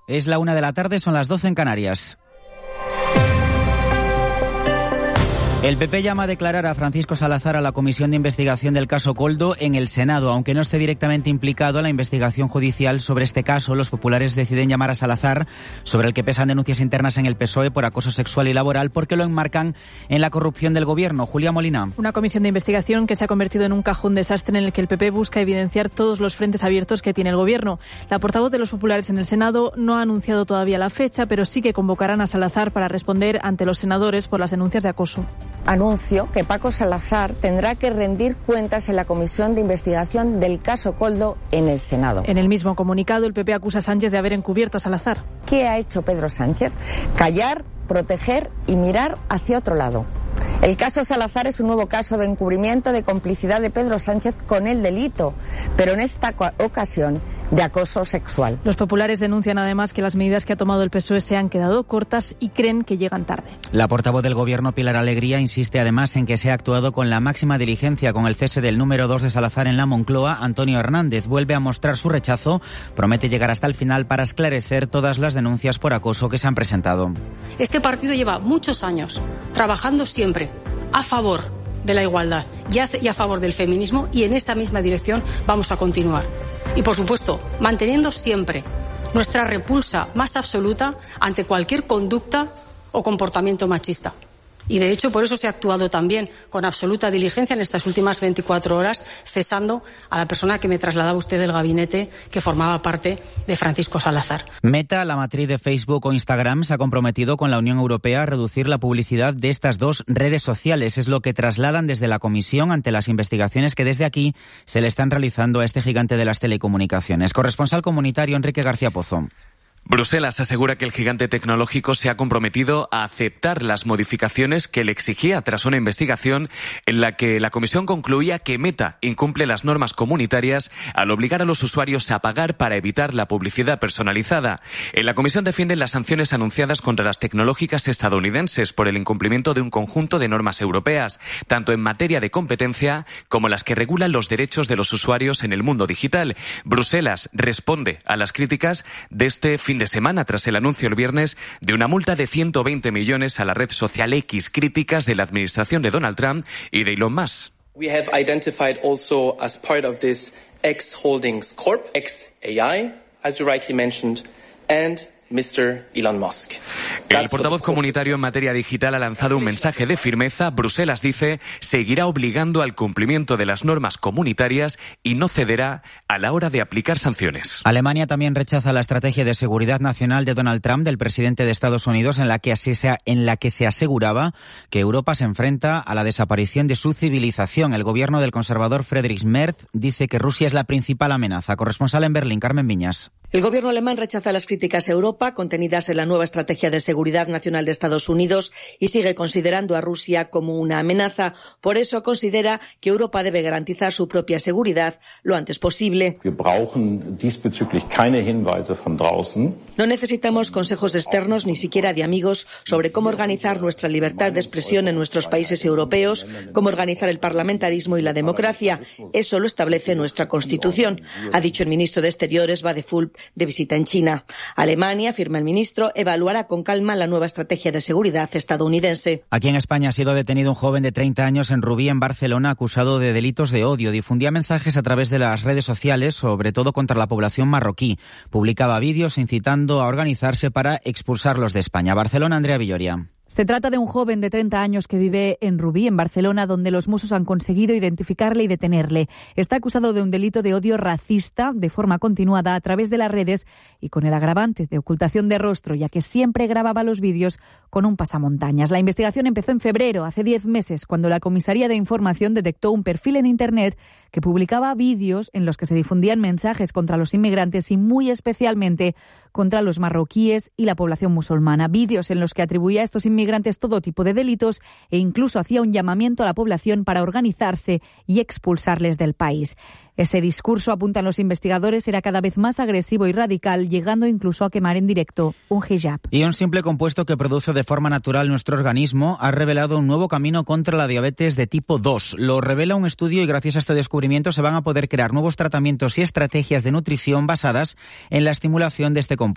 Es la 1 de la tarde, son las 12 en Canarias. El PP llama a declarar a Francisco Salazar a la Comisión de Investigación del caso Koldo en el Senado. Aunque no esté directamente implicado en la investigación judicial sobre este caso, los populares deciden llamar a Salazar, sobre el que pesan denuncias internas en el PSOE por acoso sexual y laboral, porque lo enmarcan en la corrupción del gobierno. Julia Molina. Una comisión de investigación que se ha convertido en un cajón desastre en el que el PP busca evidenciar todos los frentes abiertos que tiene el gobierno. La portavoz de los populares en el Senado no ha anunciado todavía la fecha, pero sí que convocarán a Salazar para responder ante los senadores por las denuncias de acoso. Anuncio que Paco Salazar tendrá que rendir cuentas en la comisión de investigación del caso Koldo en el Senado. En el mismo comunicado, el PP acusa a Sánchez de haber encubierto a Salazar. ¿Qué ha hecho Pedro Sánchez? Callar, proteger y mirar hacia otro lado. El caso Salazar es un nuevo caso de encubrimiento de complicidad de Pedro Sánchez con el delito, pero en esta ocasión de acoso sexual. Los populares denuncian además que las medidas que ha tomado el PSOE se han quedado cortas y creen que llegan tarde. La portavoz del Gobierno, Pilar Alegría, insiste además en que se ha actuado con la máxima diligencia con el cese del número 2 de Salazar en la Moncloa. Antonio Hernández vuelve a mostrar su rechazo, promete llegar hasta el final para esclarecer todas las denuncias por acoso que se han presentado. Este partido lleva muchos años trabajando siempre a favor de la igualdad y a favor del feminismo, y en esa misma dirección vamos a continuar. Y, por supuesto, manteniendo siempre nuestra repulsa más absoluta ante cualquier conducta o comportamiento machista. Y, de hecho, por eso se ha actuado también con absoluta diligencia en estas últimas 24 horas, cesando a la persona que me trasladaba usted del gabinete, que formaba parte de Francisco Salazar. Meta, la matriz de Facebook o Instagram, se ha comprometido con la Unión Europea a reducir la publicidad de estas dos redes sociales. Es lo que trasladan desde la Comisión ante las investigaciones que desde aquí se le están realizando a este gigante de las telecomunicaciones. Corresponsal comunitario Enrique García Pozo. Bruselas asegura que el gigante tecnológico se ha comprometido a aceptar las modificaciones que le exigía tras una investigación en la que la Comisión concluía que Meta incumple las normas comunitarias al obligar a los usuarios a pagar para evitar la publicidad personalizada. En la Comisión defienden las sanciones anunciadas contra las tecnológicas estadounidenses por el incumplimiento de un conjunto de normas europeas, tanto en materia de competencia como las que regulan los derechos de los usuarios en el mundo digital. Bruselas responde a las críticas de este fin de semana tras el anuncio el viernes de una multa de 120 millones a la red social X, críticas de la administración de Donald Trump y de Elon Musk. We have identified also as part of this X Holdings Corp, XAI, as you rightly mentioned, and Mr. Elon Musk. El portavoz comunitario en materia digital ha lanzado un mensaje de firmeza. Bruselas dice seguirá obligando al cumplimiento de las normas comunitarias y no cederá a la hora de aplicar sanciones. Alemania también rechaza la estrategia de seguridad nacional de Donald Trump, del presidente de Estados Unidos, en la que se aseguraba que Europa se enfrenta a la desaparición de su civilización. El gobierno del conservador Friedrich Merz dice que Rusia es la principal amenaza. Corresponsal en Berlín, Carmen Viñas. El gobierno alemán rechaza las críticas a Europa contenidas en la nueva estrategia de seguridad nacional de Estados Unidos y sigue considerando a Rusia como una amenaza. Por eso considera que Europa debe garantizar su propia seguridad lo antes posible. No necesitamos consejos externos ni siquiera de amigos sobre cómo organizar nuestra libertad de expresión en nuestros países europeos, cómo organizar el parlamentarismo y la democracia. Eso lo establece nuestra Constitución, ha dicho el ministro de Exteriores, Vadeful, de visita en China. Alemania, afirma el ministro, evaluará con calma la nueva estrategia de seguridad estadounidense. Aquí en España ha sido detenido un joven de 30 años en Rubí, en Barcelona, acusado de delitos de odio. Difundía mensajes a través de las redes sociales, sobre todo contra la población marroquí. Publicaba vídeos incitando a organizarse para expulsarlos de España. Barcelona, Andrea Villoria. Se trata de un joven de 30 años que vive en Rubí, en Barcelona, donde los Mossos han conseguido identificarle y detenerle. Está acusado de un delito de odio racista de forma continuada a través de las redes y con el agravante de ocultación de rostro, ya que siempre grababa los vídeos con un pasamontañas. La investigación empezó en febrero, hace 10 meses, cuando la Comisaría de Información detectó un perfil en Internet que publicaba vídeos en los que se difundían mensajes contra los inmigrantes y muy especialmente contra los marroquíes y la población musulmana. Vídeos en los que atribuía a estos inmigrantes todo tipo de delitos e incluso hacía un llamamiento a la población para organizarse y expulsarles del país. Ese discurso, apuntan los investigadores, era cada vez más agresivo y radical, llegando incluso a quemar en directo un hijab. Y un simple compuesto que produce de forma natural nuestro organismo ha revelado un nuevo camino contra la diabetes de tipo 2. Lo revela un estudio y gracias a este descubrimiento se van a poder crear nuevos tratamientos y estrategias de nutrición basadas en la estimulación de este compuesto.